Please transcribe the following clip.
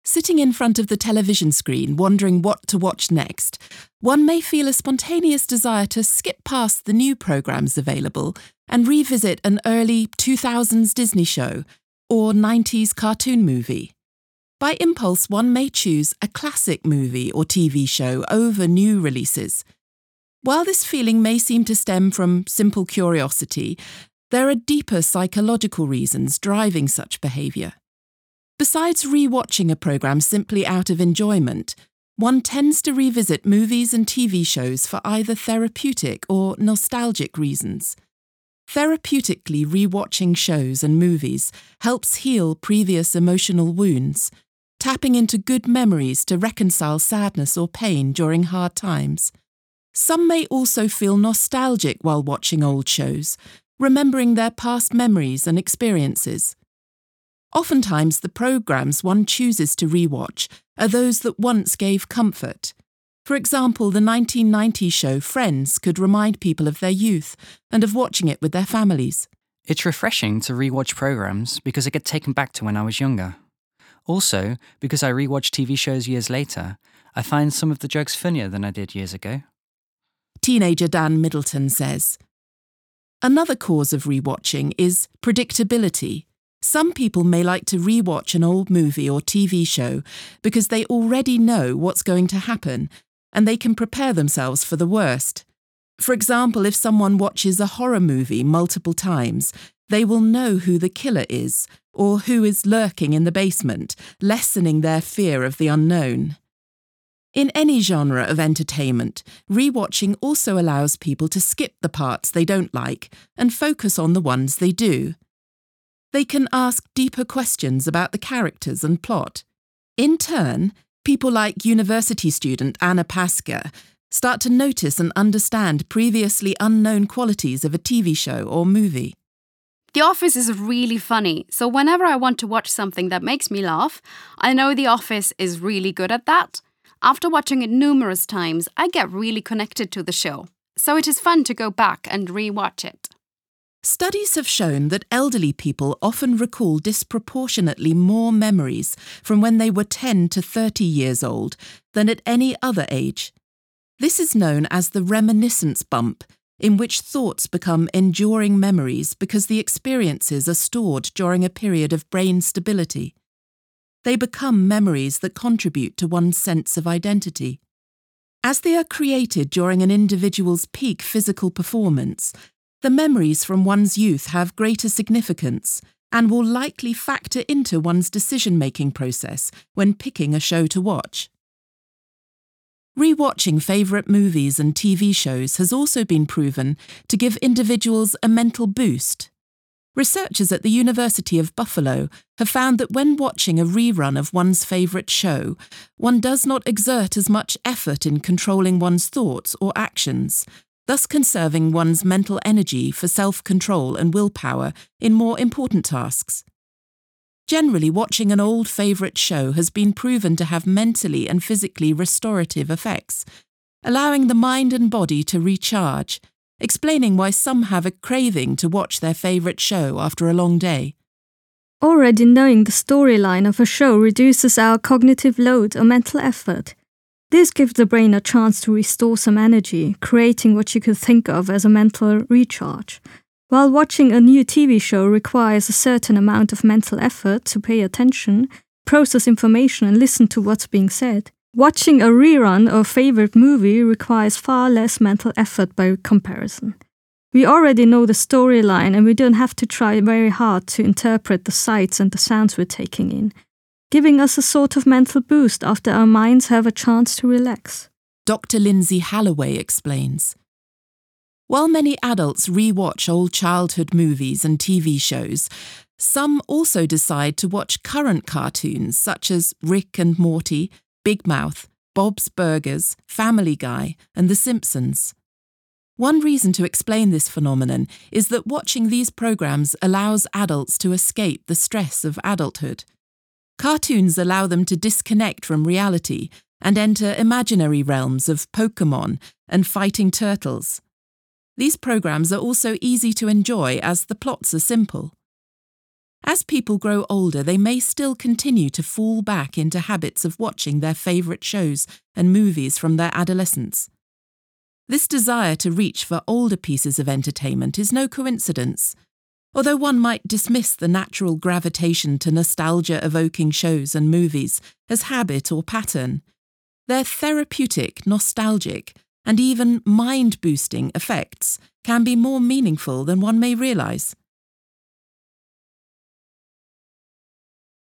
Sitting in front of the television screen, wondering what to watch next, one may feel a spontaneous desire to skip past the new programmes available and revisit an early 2000s Disney show or 90s cartoon movie. By impulse, one may choose a classic movie or TV show over new releases. While this feeling may seem to stem from simple curiosity, there are deeper psychological reasons driving such behaviour. Besides re-watching a programme simply out of enjoyment, one tends to revisit movies and TV shows for either therapeutic or nostalgic reasons. Therapeutically re-watching shows and movies helps heal previous emotional wounds, tapping into good memories to reconcile sadness or pain during hard times. Some may also feel nostalgic while watching old shows, remembering their past memories and experiences. Oftentimes, the programmes one chooses to rewatch are those that once gave comfort. For example, the 1990s show Friends could remind people of their youth and of watching it with their families. It's refreshing to rewatch programmes because I get taken back to when I was younger. Also, because I rewatch TV shows years later, I find some of the jokes funnier than I did years ago. Teenager Dan Middleton says. Another cause of rewatching is predictability. Some people may like to rewatch an old movie or TV show because they already know what's going to happen and they can prepare themselves for the worst. For example, if someone watches a horror movie multiple times, they will know who the killer is or who is lurking in the basement, lessening their fear of the unknown. In any genre of entertainment, rewatching also allows people to skip the parts they don't like and focus on the ones they do. They can ask deeper questions about the characters and plot. In turn, people like university student Anna Pasca start to notice and understand previously unknown qualities of a TV show or movie. The Office is really funny, so whenever I want to watch something that makes me laugh, I know The Office is really good at that. After watching it numerous times, I get really connected to the show, so it is fun to go back and re-watch it. Studies have shown that elderly people often recall disproportionately more memories from when they were 10 to 30 years old than at any other age. This is known as the reminiscence bump, in which thoughts become enduring memories because the experiences are stored during a period of brain stability. They become memories that contribute to one's sense of identity. As they are created during an individual's peak physical performance, the memories from one's youth have greater significance and will likely factor into one's decision-making process when picking a show to watch. Rewatching favourite movies and TV shows has also been proven to give individuals a mental boost. Researchers at the University of Buffalo have found that when watching a rerun of one's favourite show, one does not exert as much effort in controlling one's thoughts or actions, thus conserving one's mental energy for self-control and willpower in more important tasks. Generally, watching an old favourite show has been proven to have mentally and physically restorative effects, allowing the mind and body to recharge, explaining why some have a craving to watch their favourite show after a long day. Already knowing the storyline of a show reduces our cognitive load or mental effort. This gives the brain a chance to restore some energy, creating what you could think of as a mental recharge. While watching a new TV show requires a certain amount of mental effort to pay attention, process information and listen to what's being said, watching a rerun of a favorite movie requires far less mental effort by comparison. We already know the storyline and we don't have to try very hard to interpret the sights and the sounds we're taking in, giving us a sort of mental boost after our minds have a chance to relax. Dr. Lindsay Halloway explains. While many adults re-watch old childhood movies and TV shows, some also decide to watch current cartoons such as Rick and Morty, Big Mouth, Bob's Burgers, Family Guy, and The Simpsons. One reason to explain this phenomenon is that watching these programs allows adults to escape the stress of adulthood. Cartoons allow them to disconnect from reality and enter imaginary realms of Pokémon and fighting turtles. These programs are also easy to enjoy as the plots are simple. As people grow older, they may still continue to fall back into habits of watching their favourite shows and movies from their adolescence. This desire to reach for older pieces of entertainment is no coincidence. Although one might dismiss the natural gravitation to nostalgia-evoking shows and movies as habit or pattern, their therapeutic, nostalgic, and even mind-boosting effects can be more meaningful than one may realise.